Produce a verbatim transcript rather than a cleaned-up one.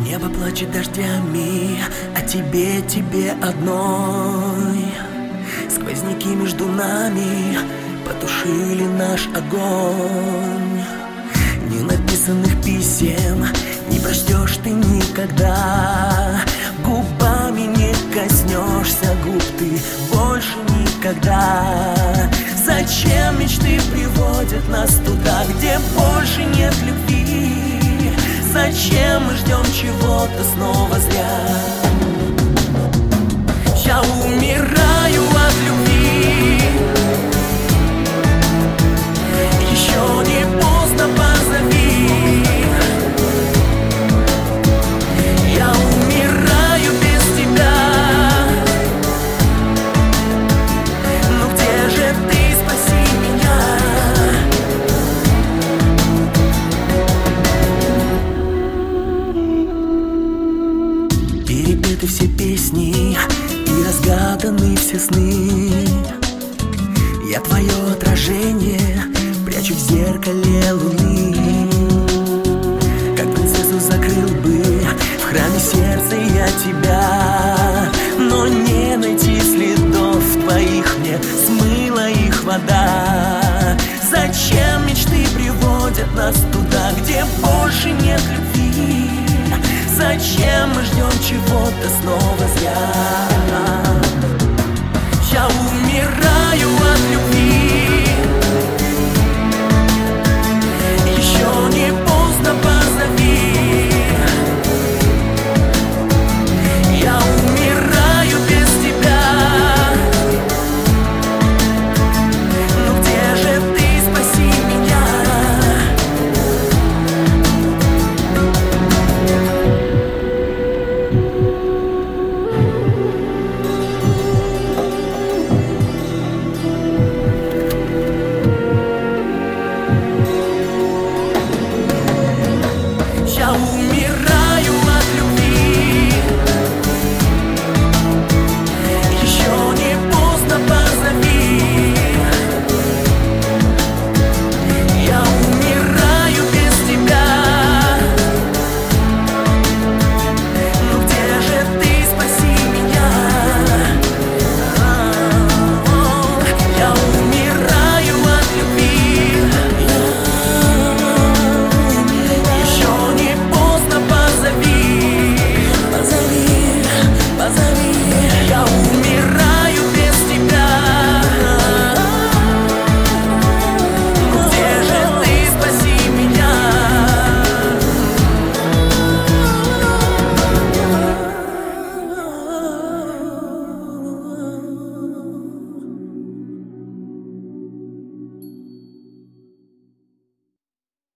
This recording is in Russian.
Небо плачет дождями, а тебе, тебе одной. Сквозняки между нами потушили наш огонь. Ненаписанных писем не прочтешь ты никогда. Губами не коснешься губ ты больше никогда. Зачем мечты приводят нас туда, где больше нет любви? Зачем мы ждем чего-то снова зря? Я умираю от любви. Еще не поздно, позови. Я умираю без тебя. Ну где же ты, спаси меня? Перепеты все песни и разгаданы все сны. Я твое отражение прячу в зеркале луны. Как принцессу закрыл бы в храме сердца я тебя, но не найти следов твоих мне смыла их вода. Зачем мечты приводят нас туда, где больше нет любви? Зачем мы ждем чего-то снова зря?